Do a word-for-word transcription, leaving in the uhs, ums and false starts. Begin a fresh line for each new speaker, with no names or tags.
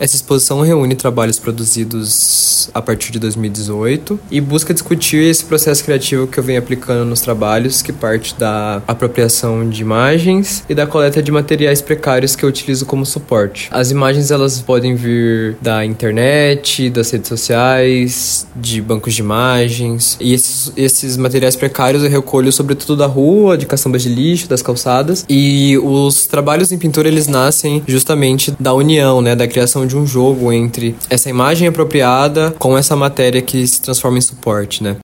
Essa exposição reúne trabalhos produzidos a partir de dois mil e dezoito e busca discutir esse processo criativo que eu venho aplicando nos trabalhos, que parte da apropriação de imagens e da coleta de materiais precários que eu utilizo como suporte. As imagens, elas podem vir da internet, das redes sociais, de bancos de imagens, e esses, esses materiais precários eu recolho sobretudo da rua, de caçambas de lixo, das calçadas, e os trabalhos em pintura, eles nascem justamente da união, né, da criação de um jogo entre essa imagem apropriada com essa matéria que se transforma em suporte, né.